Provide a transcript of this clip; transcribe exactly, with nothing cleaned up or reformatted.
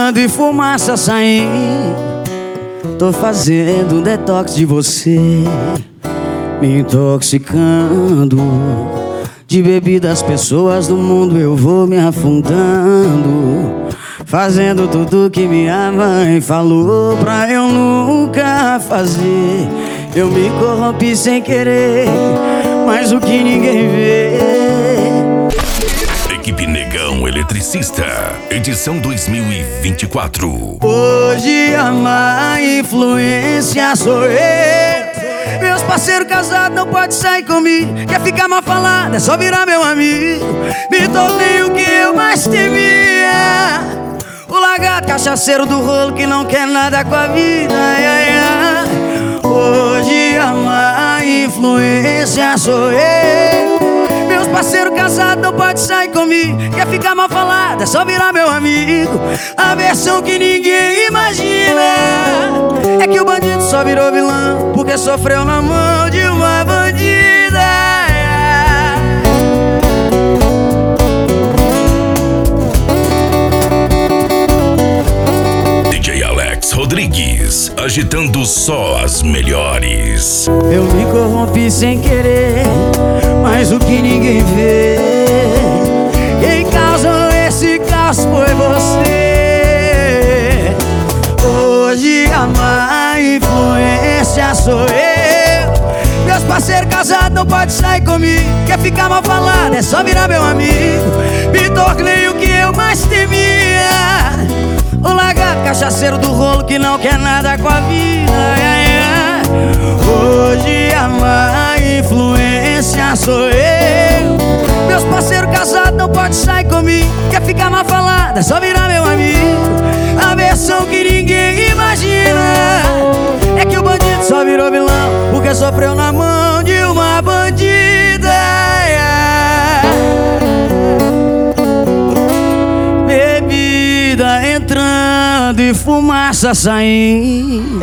entrando e fumaça saindo. Tô fazendo um detox de você, me intoxicando. De bebidas, pessoas do mundo eu vou me afundando, fazendo tudo que minha mãe falou pra eu nunca fazer. Eu me corrompi sem querer, mas o que ninguém vê. Equipe Negão Eletricista, edição dois mil e vinte e quatro. Hoje a má influência sou eu. Meus parceiros casados não pode sair comigo. Quer ficar mal falado, é só virar meu amigo. Me tornei o que eu mais temia, o lagarto cachaceiro do rolo que não quer nada com a vida. Ai, ai, ai. Hoje a má influência sou eu. Meus parceiros casados não pode sair comigo. Quer ficar mal falado, é só virar meu amigo. A versão que ninguém imagina é que o bandido só virou vilão porque sofreu na mão de uma bandida. D J Alex Rodrigues, agitando só as melhores. Eu me corrompi sem querer, mas o que ninguém vê, quem causou esse caos foi você. Hoje a má influência sou eu. Meus parceiros casados não pode sair comigo. Quer ficar mal falado, é só virar meu amigo. Me tornei o que eu mais temia, o lagarto cachaceiro do rolo que não quer nada com a vida. Ai, ai. Hoje a má influência sou eu. Meus parceiros casados não pode sair comigo. Quer ficar mal falado, é só virar meu amigo. A versão que ninguém imagina é que o bandido só virou vilão porque sofreu na mão de uma bandida. Bebida entrando e fumaça saindo.